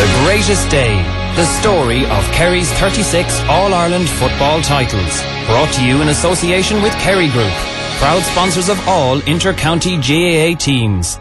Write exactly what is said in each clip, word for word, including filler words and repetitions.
The Greatest Day, the story of Kerry's thirty-six All-Ireland football titles. Brought to you in association with Kerry Group, proud sponsors of all inter-county G A A teams.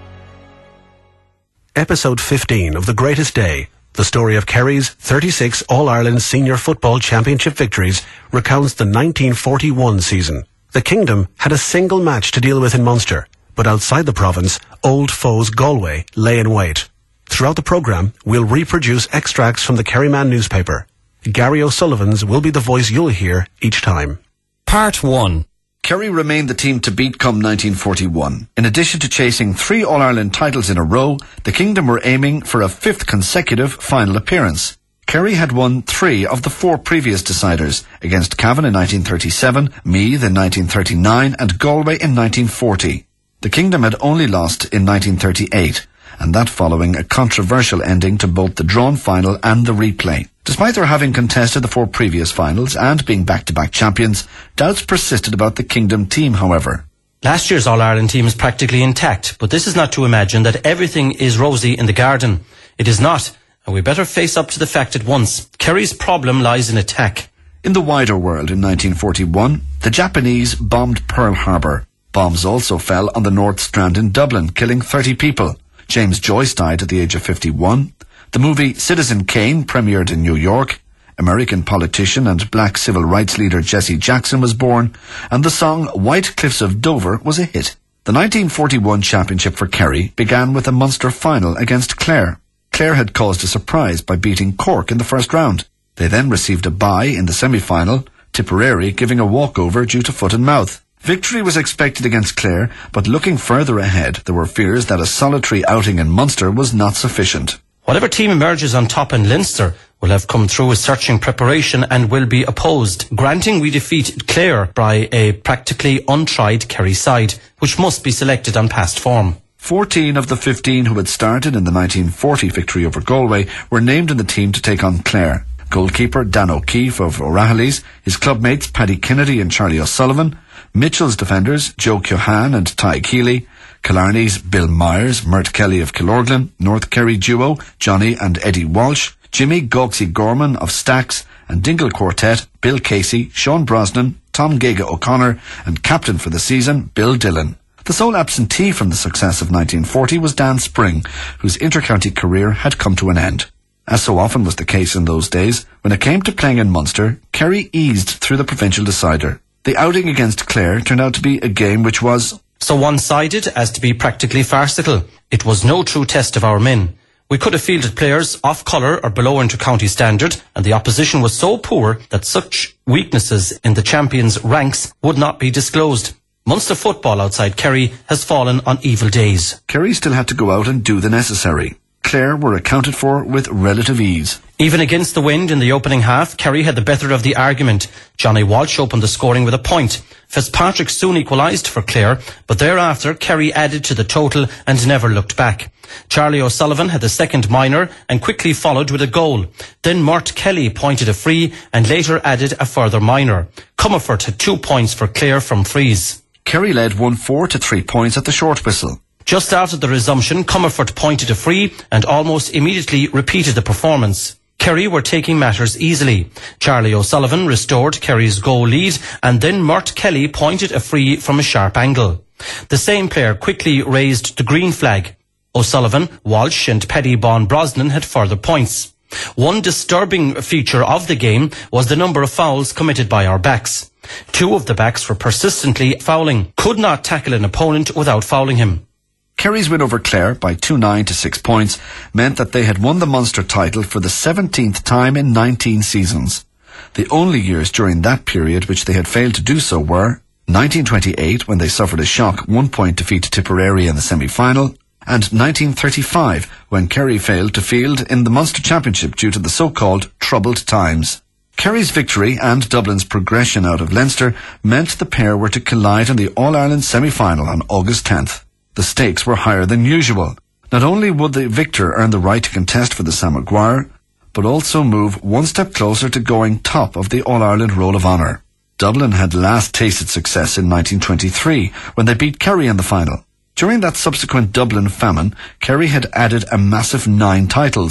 Episode fifteen of The Greatest Day, the story of Kerry's thirty-six All-Ireland Senior Football Championship victories, recounts the nineteen forty-one season. The Kingdom had a single match to deal with in Munster, but outside the province, old foes Galway lay in wait. Throughout the programme, we'll reproduce extracts from the Kerryman newspaper. Gary O'Sullivan's will be the voice you'll hear each time. Part one. Kerry remained the team to beat come nineteen forty-one. In addition to chasing three All-Ireland titles in a row, the Kingdom were aiming for a fifth consecutive final appearance. Kerry had won three of the four previous deciders, against Cavan in nineteen thirty-seven, Meath in nineteen thirty-nine and Galway in nineteen forty. The Kingdom had only lost in nineteen thirty-eight, and that following a controversial ending to both the drawn final and the replay. Despite their having contested the four previous finals and being back-to-back champions, doubts persisted about the Kingdom team, however. Last year's All-Ireland team is practically intact, but this is not to imagine that everything is rosy in the garden. It is not, and we better face up to the fact at once. Kerry's problem lies in attack. In the wider world in nineteen forty-one, the Japanese bombed Pearl Harbor. Bombs also fell on the North Strand in Dublin, killing thirty people. James Joyce died at the age of fifty-one. The movie Citizen Kane premiered in New York. American politician and black civil rights leader Jesse Jackson was born, and the song White Cliffs of Dover was a hit. The nineteen forty-one championship for Kerry began with a Munster final against Clare. Clare had caused a surprise by beating Cork in the first round. They then received a bye in the semi-final, Tipperary giving a walkover due to foot and mouth. Victory was expected against Clare, but looking further ahead, there were fears that a solitary outing in Munster was not sufficient. Whatever team emerges on top in Leinster will have come through a searching preparation and will be opposed, granting we defeat Clare by a practically untried Kerry side, which must be selected on past form. Fourteen of the fifteen who had started in the nineteen forty victory over Galway were named in the team to take on Clare. Goalkeeper Dan O'Keefe of O'Rahilly's, his clubmates Paddy Kennedy and Charlie O'Sullivan, Mitchell's defenders Joe Keohane and Ty Keeley, Killarney's Bill Myers, Mert Kelly of Killorglin, North Kerry duo Johnny and Eddie Walsh, Jimmy Gawksy Gorman of Stacks, and Dingle Quartet Bill Casey, Sean Brosnan, Tom Gega O'Connor, and captain for the season Bill Dillon. The sole absentee from the success of nineteen forty was Dan Spring, whose inter-county career had come to an end. As so often was the case in those days, when it came to playing in Munster, Kerry eased through the provincial decider. The outing against Clare turned out to be a game which was so one-sided as to be practically farcical. It was no true test of our men. We could have fielded players off colour or below inter-county standard, and the opposition was so poor that such weaknesses in the champions' ranks would not be disclosed. Munster football outside Kerry has fallen on evil days. Kerry still had to go out and do the necessary. Clare were accounted for with relative ease. Even against the wind in the opening half, Kerry had the better of the argument. Johnny Walsh opened the scoring with a point. Fitzpatrick soon equalised for Clare, but thereafter Kerry added to the total and never looked back. Charlie O'Sullivan had the second minor and quickly followed with a goal. Then Mert Kelly pointed a free and later added a further minor. Comerford had two points for Clare from frees. Kerry led one four to three points at the short whistle. Just after the resumption, Comerford pointed a free and almost immediately repeated the performance. Kerry were taking matters easily. Charlie O'Sullivan restored Kerry's goal lead and then Mert Kelly pointed a free from a sharp angle. The same player quickly raised the green flag. O'Sullivan, Walsh and Paddy Bon Brosnan had further points. One disturbing feature of the game was the number of fouls committed by our backs. Two of the backs were persistently fouling, could not tackle an opponent without fouling him. Kerry's win over Clare by two nine to six points meant that they had won the Munster title for the seventeenth time in nineteen seasons. The only years during that period which they had failed to do so were nineteen twenty-eight, when they suffered a shock one-point defeat to Tipperary in the semi-final, and nineteen thirty-five, when Kerry failed to field in the Munster Championship due to the so-called troubled times. Kerry's victory and Dublin's progression out of Leinster meant the pair were to collide in the All-Ireland semi-final on August tenth. The stakes were higher than usual. Not only would the victor earn the right to contest for the Sam Maguire, but also move one step closer to going top of the All-Ireland Roll of Honour. Dublin had last tasted success in nineteen twenty-three, when they beat Kerry in the final. During that subsequent Dublin famine, Kerry had added a massive nine titles,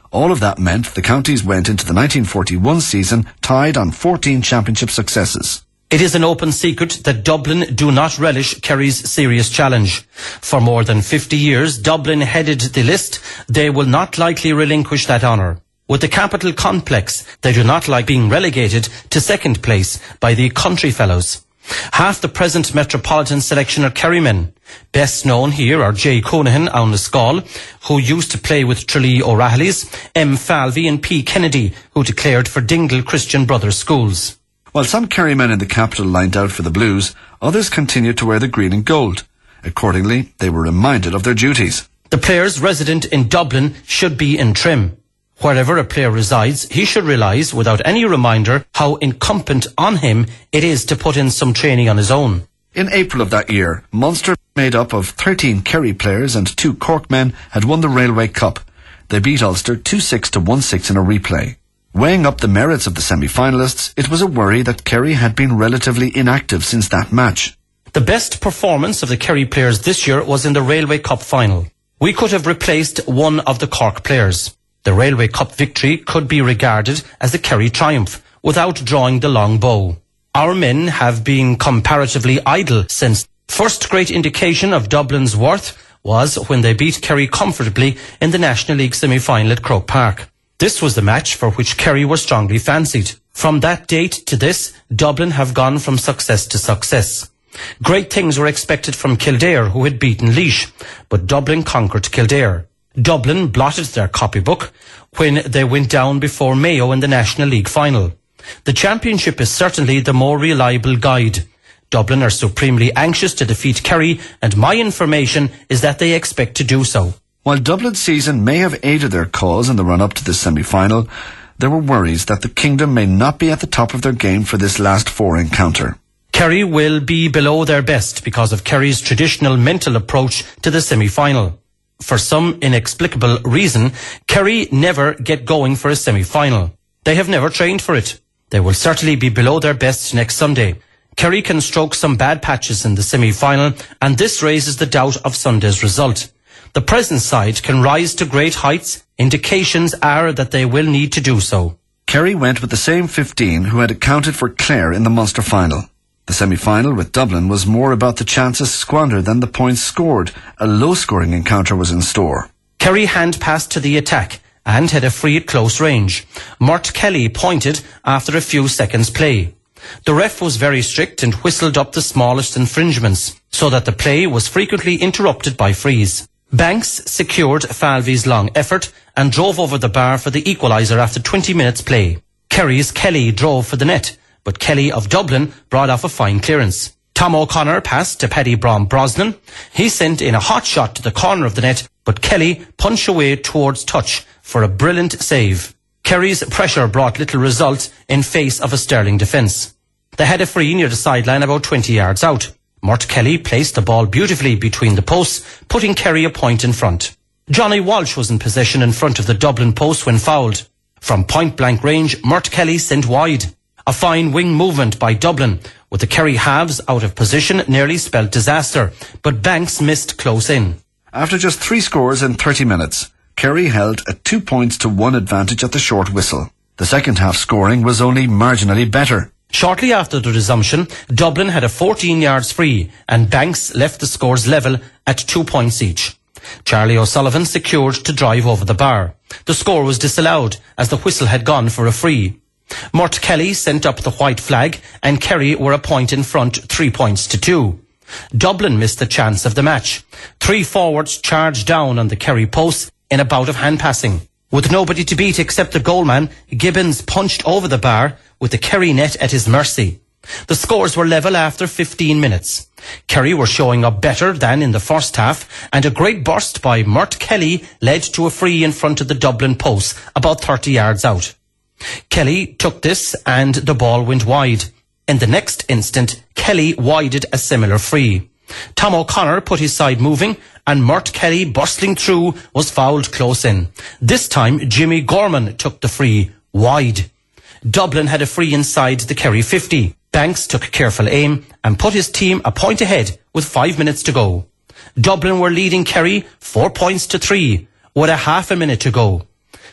All of that meant the counties went into the nineteen forty-one season tied on fourteen championship successes. It is an open secret that Dublin do not relish Kerry's serious challenge. For more than fifty years, Dublin headed the list. They will not likely relinquish that honour. With the capital complex, they do not like being relegated to second place by the country fellows. Half the present metropolitan selection are Kerrymen. Best known here are Jay Coonahan on the Scoil, who used to play with Tralee O'Rahilly's, M. Falvey and P. Kennedy, who declared for Dingle Christian Brothers schools. While some Kerrymen in the capital lined out for the Blues, others continued to wear the green and gold. Accordingly, they were reminded of their duties. The players resident in Dublin should be in trim. Wherever a player resides, he should realise, without any reminder, how incumbent on him it is to put in some training on his own. In April of that year, Munster, made up of thirteen Kerry players and two Cork men, had won the Railway Cup. They beat Ulster two six to one six in a replay. Weighing up the merits of the semi-finalists, it was a worry that Kerry had been relatively inactive since that match. The best performance of the Kerry players this year was in the Railway Cup final. We could have replaced one of the Cork players. The Railway Cup victory could be regarded as a Kerry triumph, without drawing the long bow. Our men have been comparatively idle since. First great indication of Dublin's worth was when they beat Kerry comfortably in the National League semi-final at Croke Park. This was the match for which Kerry were strongly fancied. From that date to this, Dublin have gone from success to success. Great things were expected from Kildare, who had beaten Laois, but Dublin conquered Kildare. Dublin blotted their copybook when they went down before Mayo in the National League final. The championship is certainly the more reliable guide. Dublin are supremely anxious to defeat Kerry, and my information is that they expect to do so. While Dublin's season may have aided their cause in the run-up to this semi-final, there were worries that the Kingdom may not be at the top of their game for this last four encounter. Kerry will be below their best because of Kerry's traditional mental approach to the semi-final. For some inexplicable reason, Kerry never get going for a semi-final. They have never trained for it. They will certainly be below their best next Sunday. Kerry can stroke some bad patches in the semi-final, and this raises the doubt of Sunday's result. The present side can rise to great heights. Indications are that they will need to do so. Kerry went with the same fifteen who had accounted for Clare in the Munster final. The semi-final with Dublin was more about the chances squandered than the points scored. A low-scoring encounter was in store. Kerry hand-passed to the attack and had a free at close range. Mort Kelly pointed after a few seconds play. The ref was very strict and whistled up the smallest infringements, so that the play was frequently interrupted by frees. Banks secured Falvey's long effort and drove over the bar for the equaliser after twenty minutes play. Kerry's Kelly drove for the net, but Kelly of Dublin brought off a fine clearance. Tom O'Connor passed to Paddy Brom Brosnan. He sent in a hot shot to the corner of the net, but Kelly punched away towards touch for a brilliant save. Kerry's pressure brought little result in face of a sterling defence. They had a free near the sideline about twenty yards out. Mort Kelly placed the ball beautifully between the posts, putting Kerry a point in front. Johnny Walsh was in possession in front of the Dublin post when fouled. From point-blank range, Mort Kelly sent wide. A fine wing movement by Dublin, with the Kerry halves out of position, nearly spelled disaster, but Banks missed close in. After just three scores in thirty minutes, Kerry held a two points to one advantage at the short whistle. The second half scoring was only marginally better. Shortly after the resumption, Dublin had a fourteen yards free, and Banks left the scores level at two points each. Charlie O'Sullivan secured to drive over the bar. The score was disallowed, as the whistle had gone for a free. Mort Kelly sent up the white flag, and Kerry were a point in front, three points to two. Dublin missed the chance of the match. Three forwards charged down on the Kerry post in a bout of hand-passing. With nobody to beat except the goalman, Gibbons punched over the bar with the Kerry net at his mercy. The scores were level after fifteen minutes. Kerry were showing up better than in the first half, and a great burst by Mort Kelly led to a free in front of the Dublin post, about thirty yards out. Kelly took this and the ball went wide. In the next instant, Kelly wided a similar free. Tom O'Connor put his side moving, and Mort Kelly, bustling through, was fouled close in. This time, Jimmy Gorman took the free, wide. Dublin had a free inside the Kerry fifty. Banks took careful aim and put his team a point ahead with five minutes to go. Dublin were leading Kerry four points to three with a half a minute to go.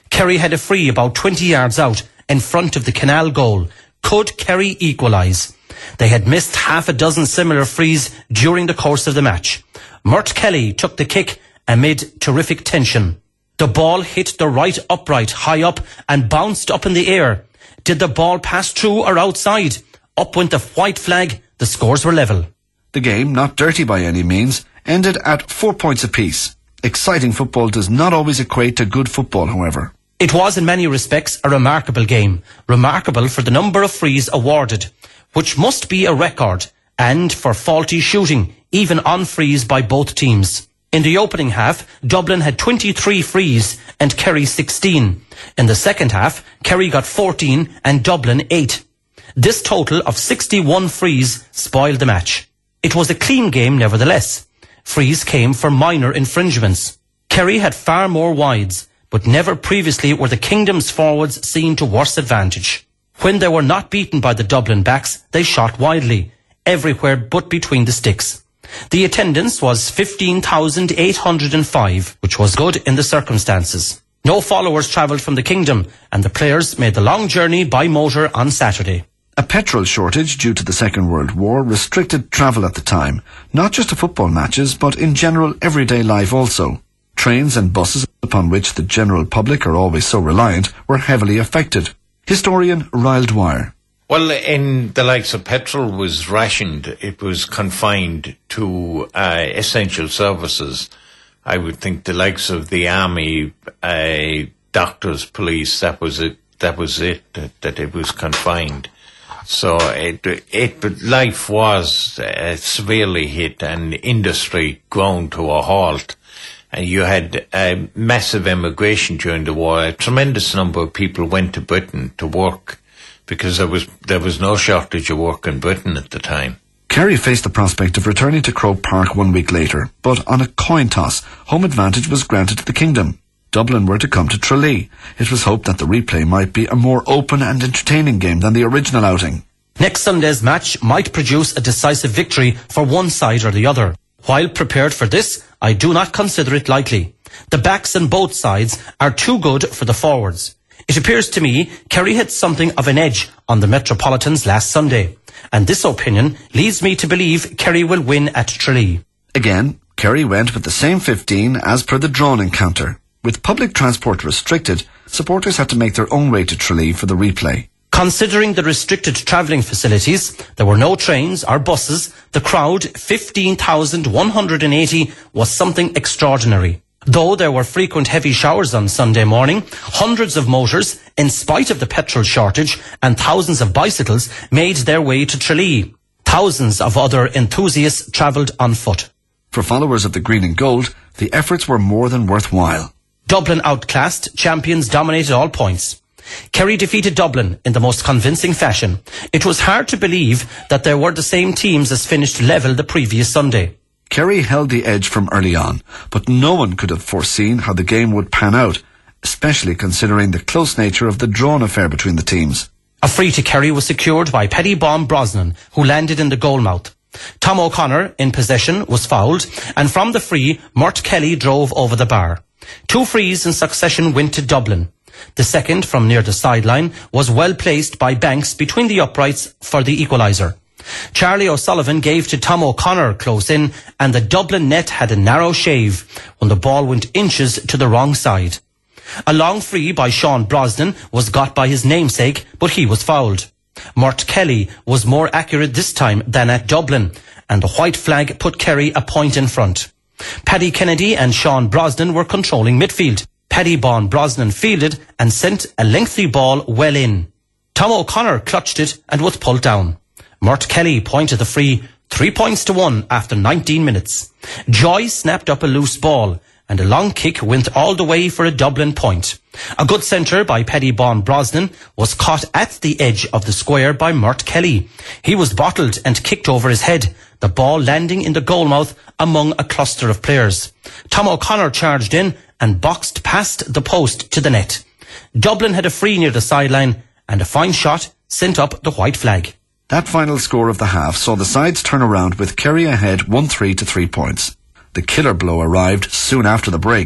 Kerry had a free about twenty yards out in front of the Canal goal. Could Kerry equalise? They had missed half a dozen similar frees during the course of the match. Myrt Kelly took the kick amid terrific tension. The ball hit the right upright high up and bounced up in the air. Did the ball pass through or outside? Up went the white flag. The scores were level. The game, not dirty by any means, ended at four points apiece. Exciting football does not always equate to good football, however. It was in many respects a remarkable game. Remarkable for the number of frees awarded, which must be a record, and for faulty shooting, even on frees by both teams. In the opening half, Dublin had twenty-three frees and Kerry sixteen. In the second half, Kerry got fourteen and Dublin eight. This total of sixty-one frees spoiled the match. It was a clean game nevertheless. Frees came for minor infringements. Kerry had far more wides, but never previously were the Kingdom's forwards seen to worse advantage. When they were not beaten by the Dublin backs, they shot widely, everywhere but between the sticks. The attendance was fifteen thousand eight hundred five, which was good in the circumstances. No followers travelled from the Kingdom, and the players made the long journey by motor on Saturday. A petrol shortage due to the Second World War restricted travel at the time, not just to football matches, but in general everyday life also. Trains and buses, upon which the general public are always so reliant, were heavily affected. Historian Ryle Dwyer. Well, in the likes of petrol was rationed. It was confined to uh, essential services. I would think the likes of the army, uh, doctors, police, that was it, that was it, that, that it was confined. So it, it, but life was uh, severely hit and industry ground to a halt. And you had uh, massive immigration during the war. A tremendous number of people went to Britain to work, because there was there was no shortage of work in Britain at the time. Kerry faced the prospect of returning to Croke Park one week later, but on a coin toss, home advantage was granted to the Kingdom. Dublin were to come to Tralee. It was hoped that the replay might be a more open and entertaining game than the original outing. Next Sunday's match might produce a decisive victory for one side or the other. While prepared for this, I do not consider it likely. The backs on both sides are too good for the forwards. It appears to me Kerry had something of an edge on the Metropolitans last Sunday, and this opinion leads me to believe Kerry will win at Tralee. Again, Kerry went with the same fifteen as per the drawn encounter. With public transport restricted, supporters had to make their own way to Tralee for the replay. Considering the restricted travelling facilities, there were no trains or buses. The crowd, fifteen thousand one hundred eighty, was something extraordinary. Though there were frequent heavy showers on Sunday morning, hundreds of motors, in spite of the petrol shortage, and thousands of bicycles made their way to Tralee. Thousands of other enthusiasts travelled on foot. For followers of the green and gold, the efforts were more than worthwhile. Dublin outclassed, champions dominated all points. Kerry defeated Dublin in the most convincing fashion. It was hard to believe that there were the same teams as finished level the previous Sunday. Kerry held the edge from early on, but no one could have foreseen how the game would pan out, especially considering the close nature of the drawn affair between the teams. A free to Kerry was secured by Paddy Baum Brosnan, who landed in the goalmouth. Tom O'Connor, in possession, was fouled, and from the free, Myrt Kelly drove over the bar. Two frees in succession went to Dublin. The second, from near the sideline, was well placed by Banks between the uprights for the equaliser. Charlie O'Sullivan gave to Tom O'Connor close in, and the Dublin net had a narrow shave when the ball went inches to the wrong side. A long free by Sean Brosnan was got by his namesake, but he was fouled. Myrt Kelly was more accurate this time than at Dublin, and the white flag put Kerry a point in front. Paddy Kennedy and Sean Brosnan were controlling midfield. Paddy Baum Brosnan fielded and sent a lengthy ball well in. Tom O'Connor clutched it and was pulled down. Myrt Kelly pointed the free three points to one after nineteen minutes. Joy snapped up a loose ball and a long kick went all the way for a Dublin point. A good centre by Paddy Baum Brosnan was caught at the edge of the square by Myrt Kelly. He was bottled and kicked over his head, the ball landing in the goalmouth among a cluster of players. Tom O'Connor charged in and boxed past the post to the net. Dublin had a free near the sideline and a fine shot sent up the white flag. That final score of the half saw the sides turn around with Kerry ahead one three to three points. The killer blow arrived soon after the break.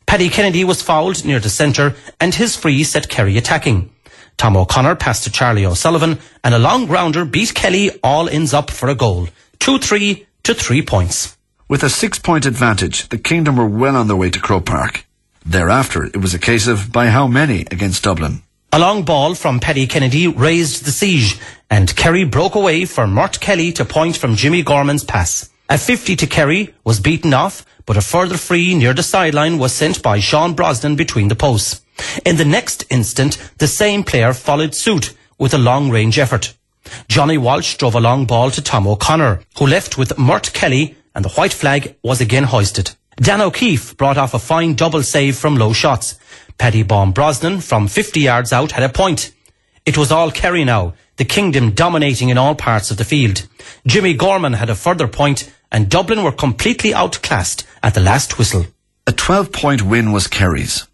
Paddy Kennedy was fouled near the centre and his free set Kerry attacking. Tom O'Connor passed to Charlie O'Sullivan and a long grounder beat Kelly all ends up for a goal. two three to three points. With a six-point advantage, the Kingdom were well on their way to Croke Park. Thereafter, it was a case of by how many against Dublin. A long ball from Paddy Kennedy raised the siege and Kerry broke away for Mort Kelly to point from Jimmy Gorman's pass. A fifty to Kerry was beaten off, but a further free near the sideline was sent by Sean Brosnan between the posts. In the next instant, the same player followed suit with a long-range effort. Johnny Walsh drove a long ball to Tom O'Connor, who left with Mort Kelly, and the white flag was again hoisted. Dan O'Keefe brought off a fine double save from low shots. Paddy Baum Brosnan from fifty yards out had a point. It was all Kerry now, the Kingdom dominating in all parts of the field. Jimmy Gorman had a further point and Dublin were completely outclassed at the last whistle. A twelve-point win was Kerry's.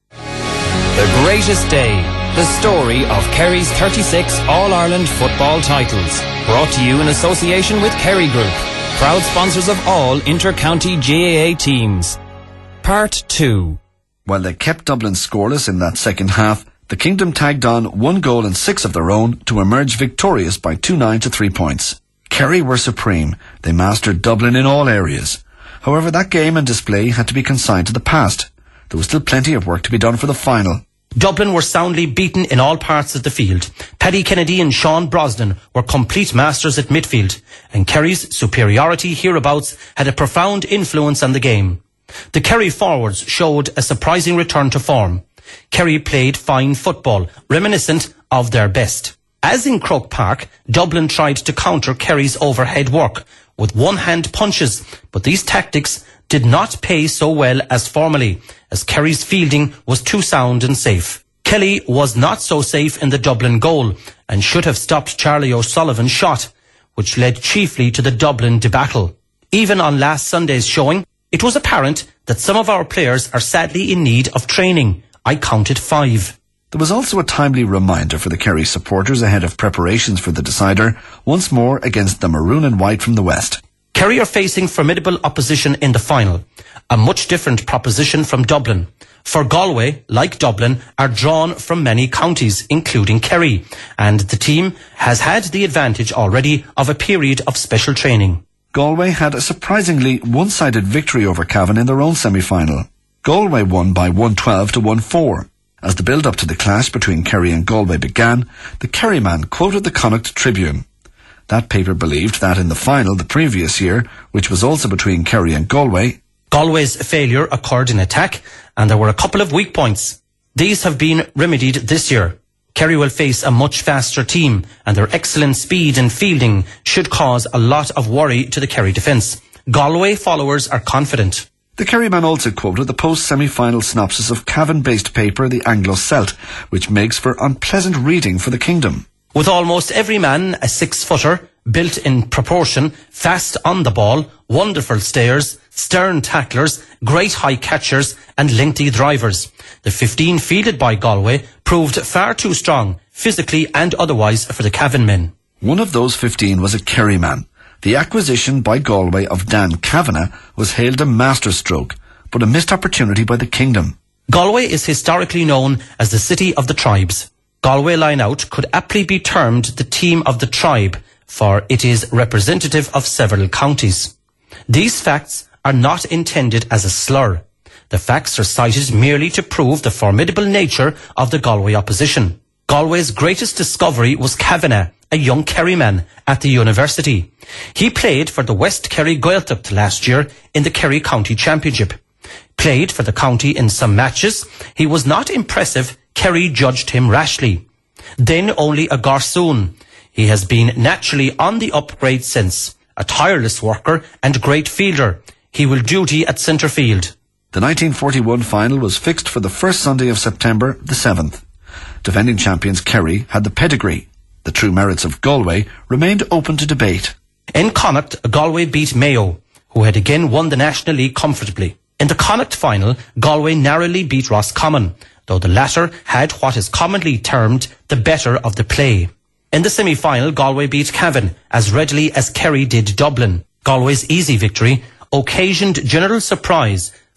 The greatest day. The story of Kerry's thirty-six All-Ireland football titles. Brought to you in association with Kerry Group, proud sponsors of all inter-county G A A teams. Part two. While they kept Dublin scoreless in that second half, the Kingdom tagged on one goal and six of their own to emerge victorious by two nine to three points. Kerry were supreme. They mastered Dublin in all areas. However, that game and display had to be consigned to the past. There was still plenty of work to be done for the final. Dublin were soundly beaten in all parts of the field. Paddy Kennedy and Sean Brosnan were complete masters at midfield, and Kerry's superiority hereabouts had a profound influence on the game. The Kerry forwards showed a surprising return to form. Kerry played fine football, reminiscent of their best. As in Croke Park, Dublin tried to counter Kerry's overhead work with one-hand punches, but these tactics did not pay so well as formerly, as Kerry's fielding was too sound and safe. Kelly was not so safe in the Dublin goal and should have stopped Charlie O'Sullivan's shot, which led chiefly to the Dublin debacle. Even on last Sunday's showing, it was apparent that some of our players are sadly in need of training. I counted five. There was also a timely reminder for the Kerry supporters ahead of preparations for the decider, once more against the maroon and white from the west. Kerry are facing formidable opposition in the final, a much different proposition from Dublin. For Galway, like Dublin, are drawn from many counties, including Kerry, and the team has had the advantage already of a period of special training. Galway had a surprisingly one-sided victory over Cavan in their own semi-final. Galway won by one twelve to one four. As the build-up to the clash between Kerry and Galway began, the Kerry man quoted the Connacht Tribune. That paper believed that in the final the previous year, which was also between Kerry and Galway, Galway's failure occurred in attack and there were a couple of weak points. These have been remedied this year. Kerry will face a much faster team and their excellent speed and fielding should cause a lot of worry to the Kerry defence. Galway followers are confident. The Kerry man also quoted the post-semi-final synopsis of Cavan-based paper The Anglo-Celt, which makes for unpleasant reading for the Kingdom. With almost every man a six-footer, built in proportion, fast on the ball, wonderful stayers, stern tacklers, great high catchers and lengthy drivers. The fifteen fielded by Galway proved far too strong, physically and otherwise, for the Cavan men. One of those fifteen was a Kerry man. The acquisition by Galway of Dan Kavanagh was hailed a masterstroke, but a missed opportunity by the Kingdom. Galway is historically known as the city of the tribes. Galway line-out could aptly be termed the team of the tribe, for it is representative of several counties. These facts are not intended as a slur. The facts are cited merely to prove the formidable nature of the Galway opposition. Galway's greatest discovery was Kavanagh, a young Kerry man at the university. He played for the West Kerry Gaeltacht last year in the Kerry County Championship. Played for the county in some matches, he was not impressive. Kerry judged him rashly. Then only a Garsoon. He has been naturally on the upgrade since. A tireless worker and great fielder. He will duty at centre field. The nineteen forty-one final was fixed for the first Sunday of September, the seventh. Defending champions Kerry had the pedigree. The true merits of Galway remained open to debate. In Connacht, Galway beat Mayo, who had again won the National League comfortably. In the Connacht final, Galway narrowly beat Roscommon, though the latter had what is commonly termed the better of the play. In the semi-final, Galway beat Cavan as readily as Kerry did Dublin. Galway's easy victory occasioned general surprise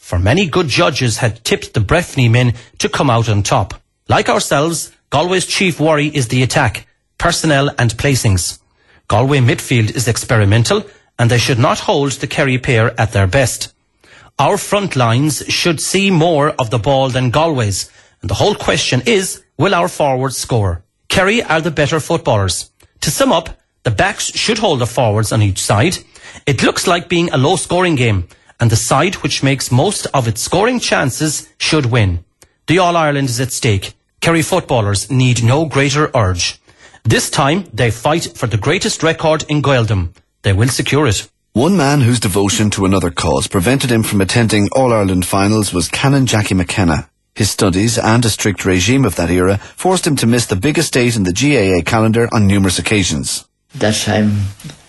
for many good judges had tipped the Breffni men to come out on top. Like ourselves, Galway's chief worry is the attack, personnel and placings. Galway midfield is experimental and they should not hold the Kerry pair at their best. Our front lines should see more of the ball than Galway's, and the whole question is, will our forwards score? Kerry are the better footballers. To sum up, the backs should hold the forwards on each side. It looks like being a low-scoring game, and the side which makes most of its scoring chances should win. The All-Ireland is at stake. Kerry footballers need no greater urge. This time, they fight for the greatest record in Gaeldom. They will secure it. One man whose devotion to another cause prevented him from attending All-Ireland finals was Canon Jackie McKenna. His studies and a strict regime of that era forced him to miss the biggest date in the G A A calendar on numerous occasions. That time,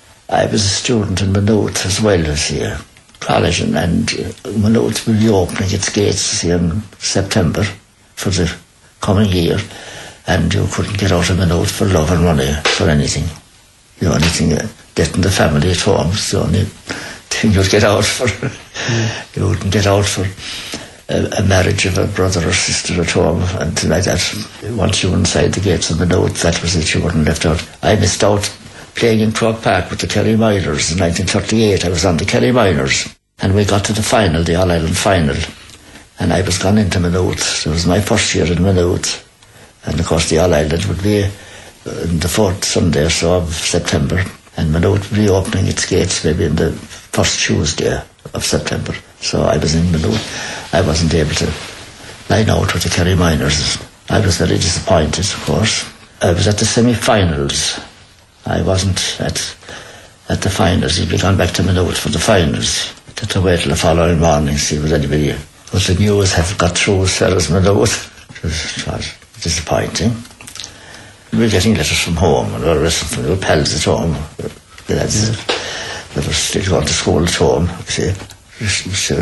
I was a student in Maynooth as well as here, college, and, and uh, Maynooth will be opening its gates here in September for the coming year, and you couldn't get out of Maynooth for love and money, for anything. The only thing, uh, getting the family at home is the only thing you'd get out for. Mm. You wouldn't get out for a, a marriage of a brother or sister at home, and things like that. Once you were inside the gates of Maynooth, that was it, you weren't left out. I missed out playing in Croke Park with the Kerry Miners in nineteen thirty-eight. I was on the Kerry Miners, and we got to the final, the All-Ireland final, and I was gone into Maynooth. It was my first year in Maynooth, and of course the All-Ireland would be on the fourth Sunday or so of September, and Maynooth would be opening its gates maybe in the first Tuesday of September. So I was in Maynooth. I wasn't able to line out with the Kerry Miners. I was very disappointed, of course. I was at the semi-finals. I wasn't at at the finals. He'd be gone back to Maynooth for the finals. Had to wait till the following morning to see was anybody. But the news had got through as far as Maynooth. It was, it was disappointing. We were getting letters from home, and we were from our pals at home. The lads that were still going to school at home, you see,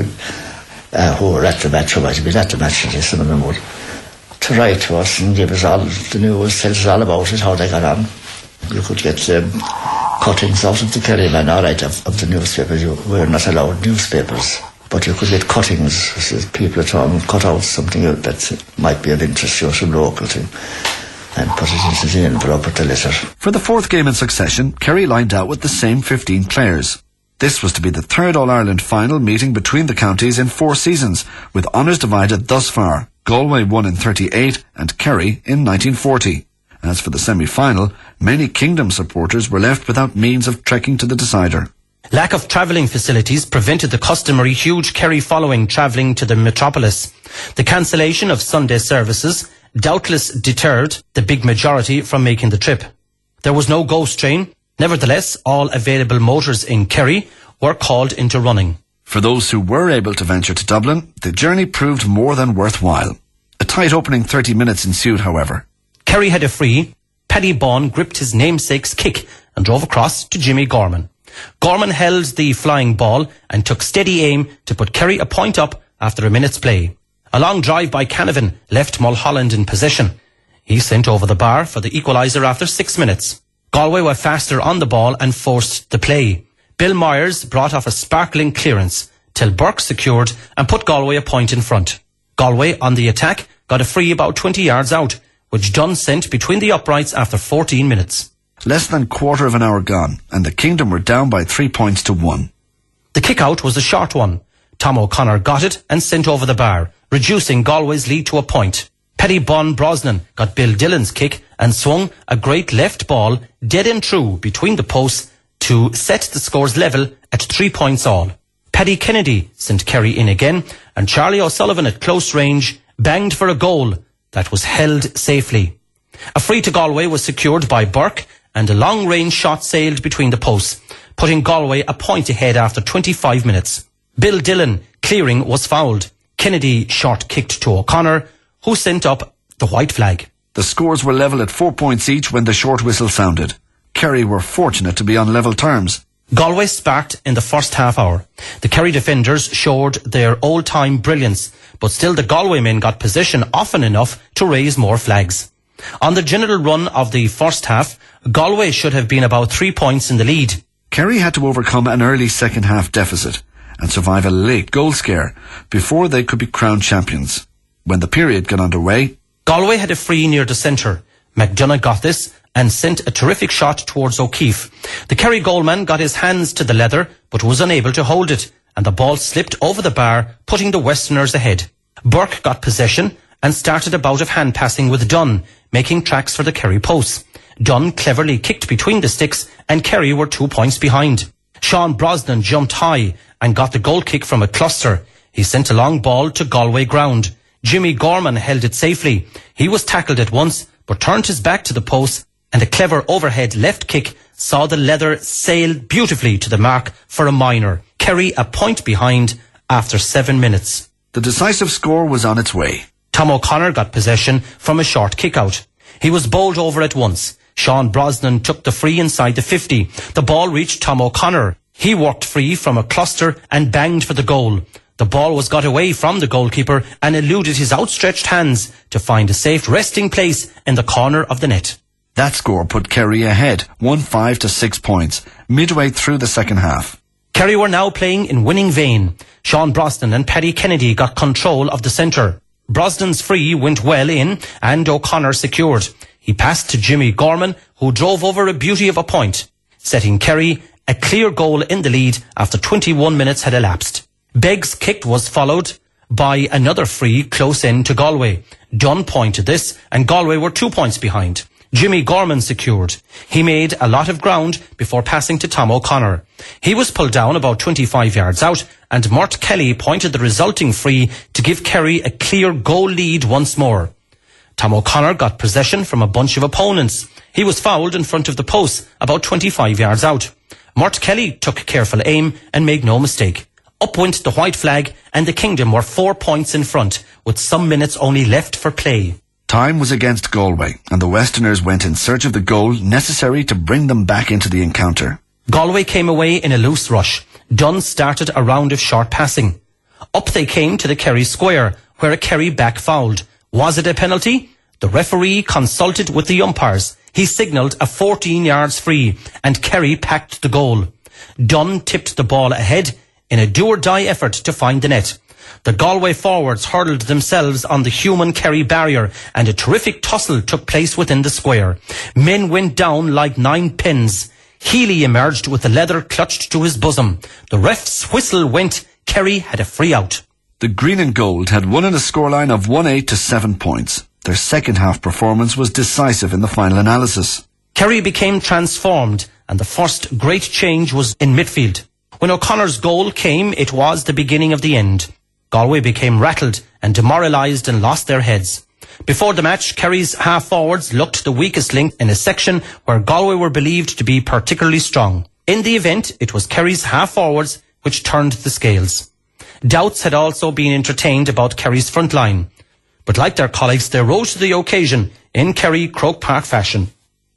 uh, who were at the match, who might have been at the match, and some of them would, to write to us and give us all the news, tell us all about it, how they got on. You could get um, cuttings out of the Kerry man, all right, of, of the newspapers. You were not allowed newspapers, but you could get cuttings. So people at home cut out something that might be of interest to you, some local thing, and put it into the envelope with the letter. For the fourth game in succession, Kerry lined out with the same fifteen players. This was to be the third All-Ireland final meeting between the counties in four seasons, with honours divided thus far. Galway won in thirty-eight and Kerry in nineteen forty. As for the semi-final, many Kingdom supporters were left without means of trekking to the decider. Lack of travelling facilities prevented the customary huge Kerry following travelling to the metropolis. The cancellation of Sunday services doubtless deterred the big majority from making the trip. There was no ghost train. Nevertheless, all available motors in Kerry were called into running. For those who were able to venture to Dublin, the journey proved more than worthwhile. A tight opening thirty minutes ensued, however. Kerry had a free. Paddy Bawn gripped his namesake's kick and drove across to Jimmy Gorman. Gorman held the flying ball and took steady aim to put Kerry a point up after a minute's play. A long drive by Canavan left Mulholland in possession. He sent over the bar for the equaliser after six minutes. Galway were faster on the ball and forced the play. Bill Myers brought off a sparkling clearance till Burke secured and put Galway a point in front. Galway, on the attack, got a free about twenty yards out, which Dunn sent between the uprights after fourteen minutes. Less than a quarter of an hour gone, and the Kingdom were down by three points to one. The kick-out was a short one. Tom O'Connor got it and sent over the bar, reducing Galway's lead to a point. Paddy Bon Brosnan got Bill Dillon's kick and swung a great left ball dead and true between the posts to set the scores level at three points all. Paddy Kennedy sent Kerry in again, and Charlie O'Sullivan at close range banged for a goal that was held safely. A free to Galway was secured by Burke, and a long-range shot sailed between the posts, putting Galway a point ahead after twenty-five minutes. Bill Dillon clearing was fouled. Kennedy short-kicked to O'Connor, who sent up the white flag. The scores were level at four points each when the short whistle sounded. Kerry were fortunate to be on level terms. Galway sparked in the first half hour. The Kerry defenders showed their old-time brilliance, but still the Galway men got possession often enough to raise more flags. On the general run of the first half, Galway should have been about three points in the lead. Kerry had to overcome an early second half deficit, and survive a late goal scare before they could be crowned champions. When the period got underway, Galway had a free near the centre. McDonagh got this and sent a terrific shot towards O'Keefe. The Kerry goalman got his hands to the leather but was unable to hold it, and the ball slipped over the bar, putting the Westerners ahead. Burke got possession and started a bout of hand passing with Dunn, making tracks for the Kerry posts. Dunn cleverly kicked between the sticks and Kerry were two points behind. Sean Brosnan jumped high and got the goal kick from a cluster. He sent a long ball to Galway ground. Jimmy Gorman held it safely. He was tackled at once but turned his back to the post, and a clever overhead left kick saw the leather sail beautifully to the mark for a minor. Kerry a point behind after seven minutes. The decisive score was on its way. Tom O'Connor got possession from a short kick-out. He was bowled over at once. Sean Brosnan took the free inside the fifty. The ball reached Tom O'Connor. He worked free from a cluster and banged for the goal. The ball was got away from the goalkeeper and eluded his outstretched hands to find a safe resting place in the corner of the net. That score put Kerry ahead, one five to six points, midway through the second half. Kerry were now playing in winning vein. Sean Brosnan and Paddy Kennedy got control of the centre. Brosnan's free went well in and O'Connor secured. He passed to Jimmy Gorman, who drove over a beauty of a point, setting Kerry a clear goal in the lead after twenty-one minutes had elapsed. Begg's kick was followed by another free close in to Galway. Dunn pointed this and Galway were two points behind. Jimmy Gorman secured. He made a lot of ground before passing to Tom O'Connor. He was pulled down about twenty-five yards out and Mort Kelly pointed the resulting free to give Kerry a clear goal lead once more. Tom O'Connor got possession from a bunch of opponents. He was fouled in front of the post about twenty-five yards out. Mort Kelly took careful aim and made no mistake. Up went the white flag and the Kingdom were four points in front with some minutes only left for play. Time was against Galway and the Westerners went in search of the goal necessary to bring them back into the encounter. Galway came away in a loose rush. Dunn started a round of short passing. Up they came to the Kerry square where a Kerry back fouled. Was it a penalty? The referee consulted with the umpires. He signalled a fourteen yards free and Kerry packed the goal. Dunn tipped the ball ahead in a do-or-die effort to find the net. The Galway forwards hurled themselves on the human Kerry barrier and a terrific tussle took place within the square. Men went down like nine pins. Healy emerged with the leather clutched to his bosom. The ref's whistle went. Kerry had a free out. The Green and Gold had won in a scoreline of one eight to seven points. Their second half performance was decisive in the final analysis. Kerry became transformed and the first great change was in midfield. When O'Connor's goal came, it was the beginning of the end. Galway became rattled and demoralised and lost their heads. Before the match, Kerry's half-forwards looked the weakest link in a section where Galway were believed to be particularly strong. In the event, it was Kerry's half-forwards which turned the scales. Doubts had also been entertained about Kerry's front line. But like their colleagues, they rose to the occasion in Kerry Croke Park fashion.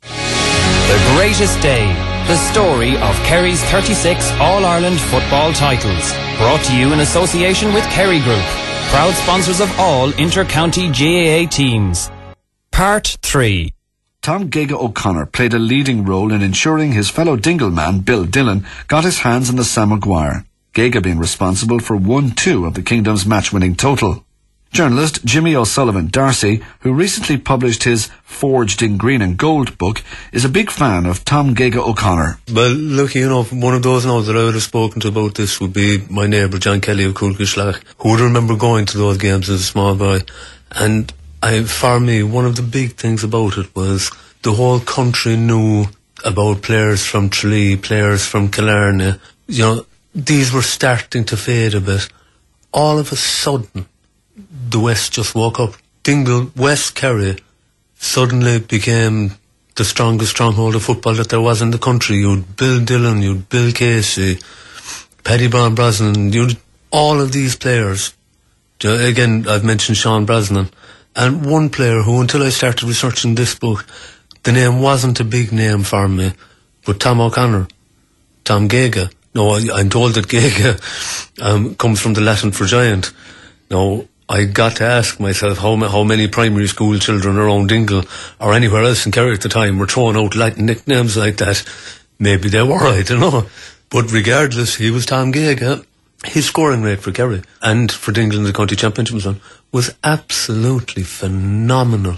The greatest day. The story of Kerry's thirty-six All-Ireland football titles. Brought to you in association with Kerry Group, proud sponsors of all inter-county G A A teams. Part three. Tom Gega O'Connor played a leading role in ensuring his fellow Dingle man, Bill Dillon, got his hands on the Sam Maguire, Gega being responsible for one two of the Kingdom's match-winning total. Journalist Jimmy O'Sullivan Darcy, who recently published his Forged in Green and Gold book, is a big fan of Tom Gega O'Connor. Well, look, you know, one of those now that I would have spoken to about this would be my neighbour John Kelly of Coolcashlach, who would remember going to those games as a small boy. And I, for me, one of the big things about it was the whole country knew about players from Tralee, players from Killarney. You know, these were starting to fade a bit. All of a sudden, the West just woke up. Dingle, West Kerry suddenly became the strongest stronghold of football that there was in the country. You'd Bill Dillon, you'd Bill Casey, Paddy Brown Brosnan, you'd all of these players. Again, I've mentioned Sean Brosnan. And one player who, until I started researching this book, the name wasn't a big name for me, but Tom O'Connor, Tom Gega. No, I, I'm told that Gega um, comes from the Latin for giant. Now, I got to ask myself how, how many primary school children around Dingle or anywhere else in Kerry at the time were throwing out Latin nicknames like that. Maybe they were, I don't know. But regardless, he was Tom Gega. his scoring rate for Kerry and for the England County Championship run was absolutely phenomenal.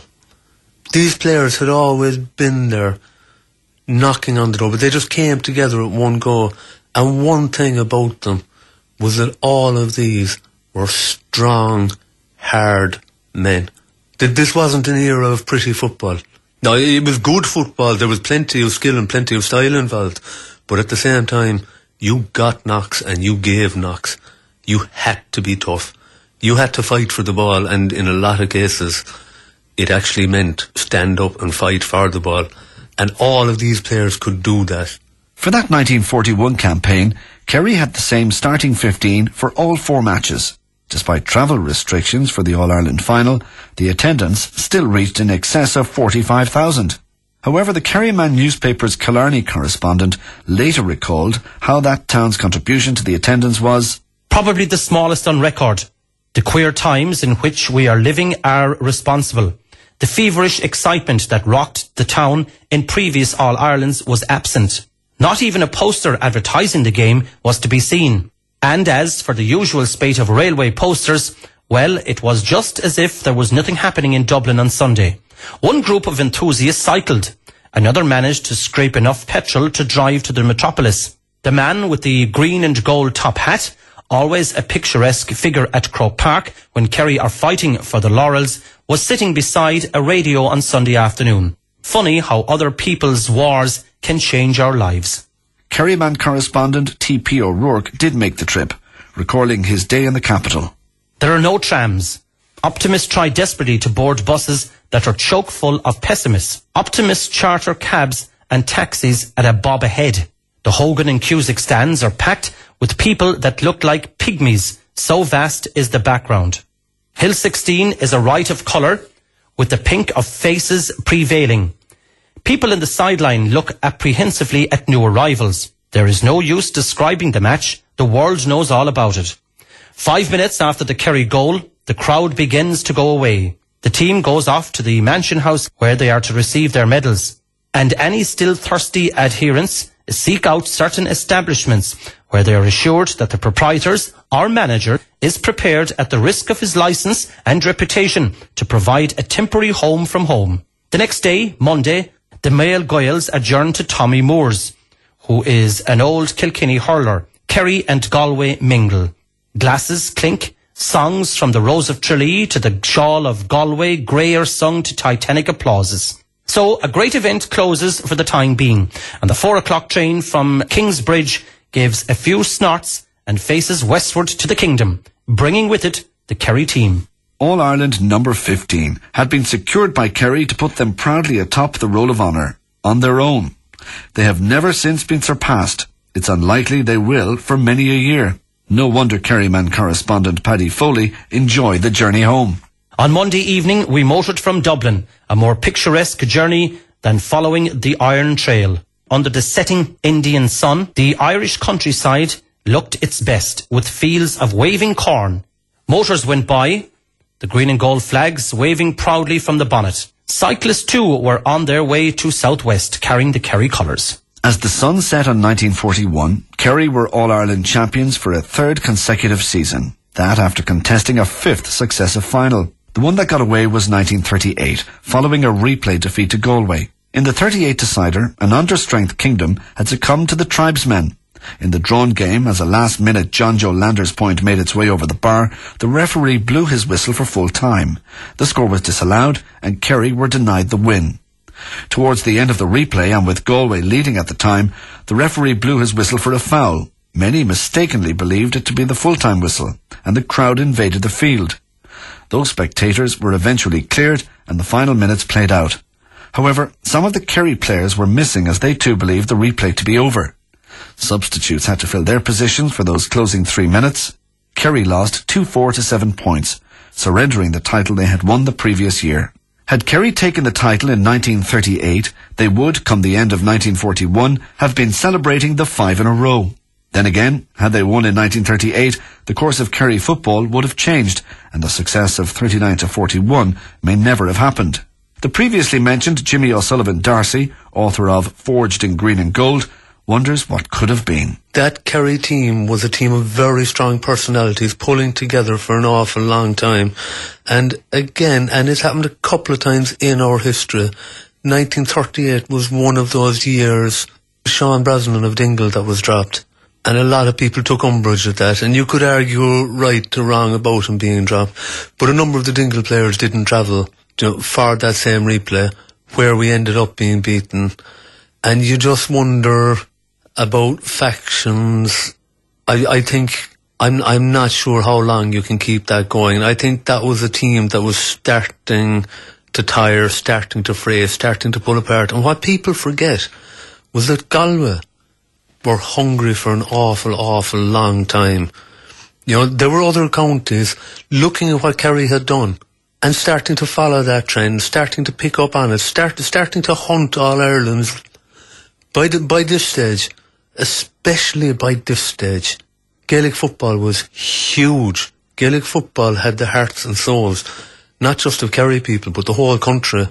These players had always been there knocking on the door, but they just came together at one go. And one thing about them was that all of these were strong, hard men. That this wasn't an era of pretty football. No, it was good football. There was plenty of skill and plenty of style involved. But at the same time, you got knocks and you gave knocks. You had to be tough. You had to fight for the ball, and in a lot of cases, it actually meant stand up and fight for the ball. And all of these players could do that. For that nineteen forty-one campaign, Kerry had the same starting fifteen for all four matches. Despite travel restrictions for the All-Ireland final, the attendance still reached in excess of forty-five thousand. However, the Kerryman newspaper's Killarney correspondent later recalled how that town's contribution to the attendance was probably the smallest on record. The queer times in which we are living are responsible. The feverish excitement that rocked the town in previous All-Irelands was absent. Not even a poster advertising the game was to be seen. And as for the usual spate of railway posters, well, it was just as if there was nothing happening in Dublin on Sunday. One group of enthusiasts cycled. Another managed to scrape enough petrol to drive to the metropolis. The man with the green and gold top hat, always a picturesque figure at Croke Park when Kerry are fighting for the laurels, was sitting beside a radio on Sunday afternoon. Funny how other people's wars can change our lives. Kerryman correspondent T P O'Rourke did make the trip, recalling his day in the capital. There are no trams. Optimists try desperately to board buses that are chock full of pessimists. Optimists charter cabs and taxis at a bob a head. The Hogan and Cusick stands are packed with people that look like pygmies, so vast is the background. Hill sixteen is a rite of colour, with the pink of faces prevailing. People in the sideline look apprehensively at new arrivals. There is no use describing the match. The world knows all about it. Five minutes after the Kerry goal, the crowd begins to go away. The team goes off to the Mansion House where they are to receive their medals. And any still thirsty adherents seek out certain establishments where they are assured that the proprietors or manager is prepared at the risk of his licence and reputation to provide a temporary home from home. The next day, Monday, the Mail Goyles adjourn to Tommy Moore's, who is an old Kilkenny hurler. Kerry and Galway mingle. Glasses clink. Songs from the Rose of Tralee to the Shawl of Galway grey are sung to titanic applauses. So a great event closes for the time being, and the four o'clock train from Kingsbridge gives a few snorts and faces westward to the kingdom, bringing with it the Kerry team. All-Ireland number fifteen had been secured by Kerry to put them proudly atop the Roll of Honour, on their own. They have never since been surpassed. It's unlikely they will for many a year. No wonder Kerryman correspondent Paddy Foley enjoyed the journey home. On Monday evening, we motored from Dublin, a more picturesque journey than following the Iron Trail. Under the setting Indian sun, the Irish countryside looked its best, with fields of waving corn. Motors went by, the green and gold flags waving proudly from the bonnet. Cyclists too were on their way to southwest, carrying the Kerry colours. As the sun set on nineteen forty-one, Kerry were All-Ireland champions for a third consecutive season. That after contesting a fifth successive final. The one that got away was nineteen thirty-eight, following a replay defeat to Galway. In the thirty-eight decider, an understrength Kingdom had succumbed to the tribesmen. In the drawn game, as a last-minute John Joe Landers point made its way over the bar, the referee blew his whistle for full time. The score was disallowed, and Kerry were denied the win. Towards the end of the replay, and with Galway leading at the time, the referee blew his whistle for a foul. Many mistakenly believed it to be the full-time whistle, and the crowd invaded the field. Those spectators were eventually cleared, and the final minutes played out. However, some of the Kerry players were missing as they too believed the replay to be over. Substitutes had to fill their positions for those closing three minutes. Kerry lost two four to seven points, surrendering the title they had won the previous year. Had Kerry taken the title in nineteen thirty-eight, they would, come the end of nineteen forty-one, have been celebrating the five in a row. Then again, had they won in nineteen thirty-eight, the course of Kerry football would have changed, and the success of thirty-nine to forty-one may never have happened. The previously mentioned Jimmy O'Sullivan Darcy, author of Forged in Green and Gold, wonders what could have been. That Kerry team was a team of very strong personalities pulling together for an awful long time. And again, and it's happened a couple of times in our history, nineteen thirty-eight was one of those years, Sean Brosnan of Dingle that was dropped. And a lot of people took umbrage at that, and you could argue right to wrong about him being dropped. But a number of the Dingle players didn't travel, you know, for that same replay, where we ended up being beaten. And you just wonder about factions. I, I think, I'm, I'm not sure how long you can keep that going. I think that was a team that was starting to tire, starting to fray, starting to pull apart. And what people forget was that Galway were hungry for an awful, awful long time. You know, there were other counties looking at what Kerry had done and starting to follow that trend, starting to pick up on it, start, starting to hunt All-Irelands. By, the, by this stage, especially by this stage, Gaelic football was huge. Gaelic football had the hearts and souls, not just of Kerry people, but the whole country.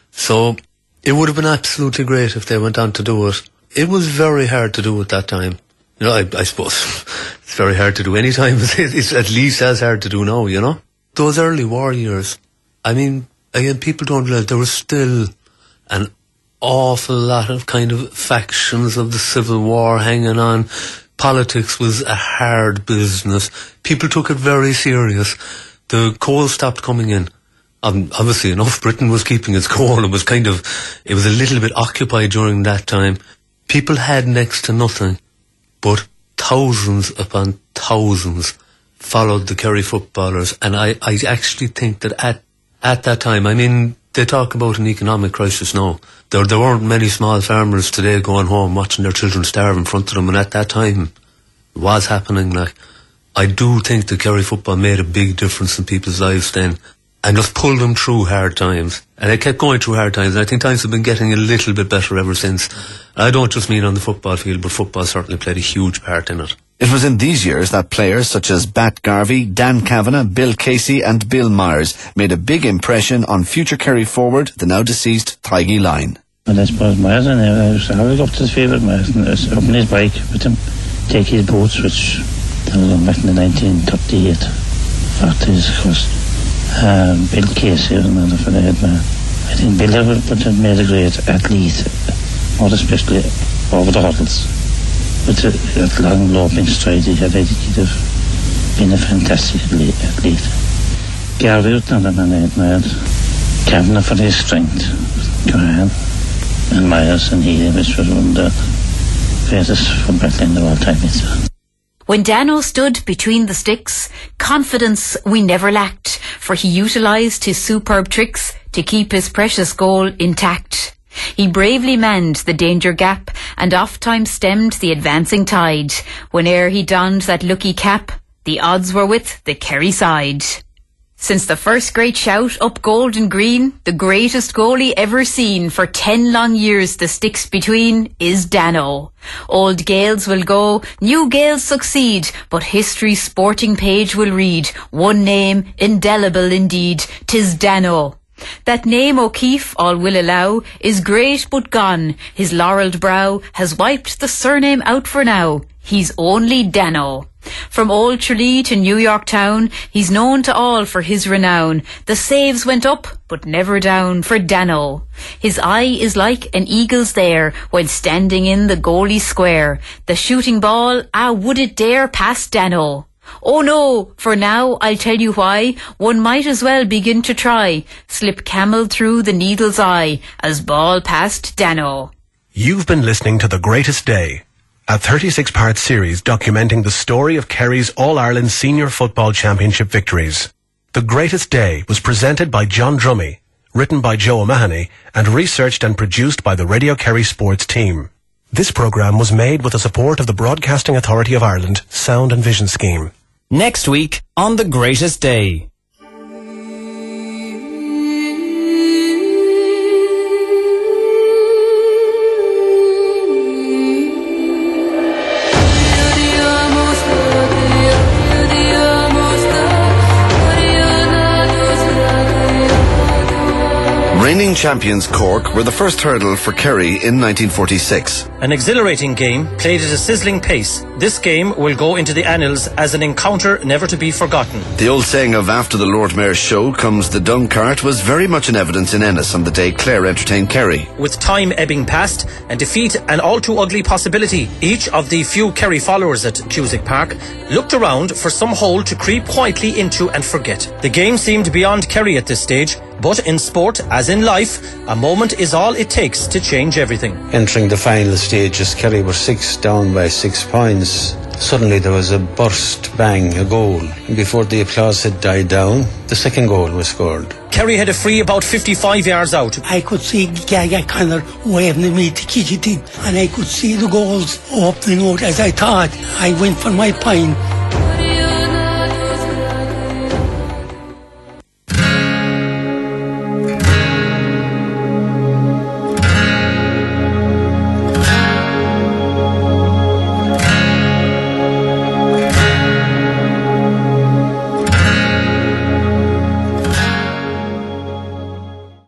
So it would have been absolutely great if they went on to do it. It was very hard to do at that time. You know, I, I suppose it's very hard to do any time. It's at least as hard to do now, you know. Those early war years, I mean, again, people don't realize there was still an awful lot of kind of factions of the Civil War hanging on. Politics was a hard business. People took it very serious. The coal stopped coming in. Um, obviously enough, Britain was keeping its coal. It was kind of, it was a little bit occupied during that time. People had next to nothing, but thousands upon thousands followed the Kerry footballers. And I, I actually think that at, at that time, I mean, they talk about an economic crisis now. There, there weren't many small farmers today going home watching their children starve in front of them, and at that time, it was happening. Like, I do think the Kerry football made a big difference in people's lives then, and just pulled them through hard times. And they kept going through hard times, and I think times have been getting a little bit better ever since. I don't just mean on the football field, but football certainly played a huge part in it. It was in these years that players such as Bat Garvey, Dan Kavanagh, Bill Casey and Bill Myers made a big impression on future Kerry forward, the now deceased Tiggy Line. And I suppose Myers, and I was hardly up to his favourite Myers, and I was up on his bike with him, take his boats, which they were back in the nineteen thirty-eight forties, of course. Um, Bill Casey was another for the head man. I think Bill had, had made a great athlete, more especially over the hurdles. With a, that long loping stride he had, he'd have been a fantastic athlete. Garvey was another man I admired. Kavanagh for his strength, Graham, and Myers and Healy, which was one of the greatest football players of all time. It's When Dano stood between the sticks, confidence we never lacked, for he utilised his superb tricks to keep his precious goal intact. He bravely manned the danger gap and oft-times stemmed the advancing tide. Whene'er he donned that lucky cap, the odds were with the Kerry side. Since the first great shout up gold and green, the greatest goalie ever seen, for ten long years the sticks between, is Dano. Old Gaels will go, new Gaels succeed, but history's sporting page will read one name, indelible indeed, 'tis Dano. That name O'Keefe, all will allow, is great but gone. His laurelled brow has wiped the surname out for now. He's only Dano. From Old Tralee to New York town, he's known to all for his renown. The saves went up, but never down for Dano. His eye is like an eagle's there, when standing in the goalie square. The shooting ball, ah, would it dare pass Dano? Oh no, for now I'll tell you why. One might as well begin to try. Slip camel through the needle's eye, as ball passed Dano. You've been listening to The Greatest Day, a thirty-six part series documenting the story of Kerry's All-Ireland Senior Football Championship victories. The Greatest Day was presented by John Drummy, written by Joe O'Mahony, and researched and produced by the Radio Kerry sports team. This programme was made with the support of the Broadcasting Authority of Ireland Sound and Vision Scheme. Next week on The Greatest Day. Reigning champions Cork were the first hurdle for Kerry in nineteen forty-six. An exhilarating game played at a sizzling pace. This game will go into the annals as an encounter never to be forgotten. The old saying of after the Lord Mayor's show comes the dung cart was very much in evidence in Ennis on the day Clare entertained Kerry. With time ebbing past and defeat an all too ugly possibility, each of the few Kerry followers at Cusack Park looked around for some hole to creep quietly into and forget. The game seemed beyond Kerry at this stage, but in sport, as in life, a moment is all it takes to change everything. Entering the final stages, Kerry were six down by six points. Suddenly there was a burst, bang, a goal. Before the applause had died down, the second goal was scored. Kerry had a free about fifty-five yards out. I could see Gaga Connor waving at me to kick it in, and I could see the goals opening out as I thought. I went for my pint,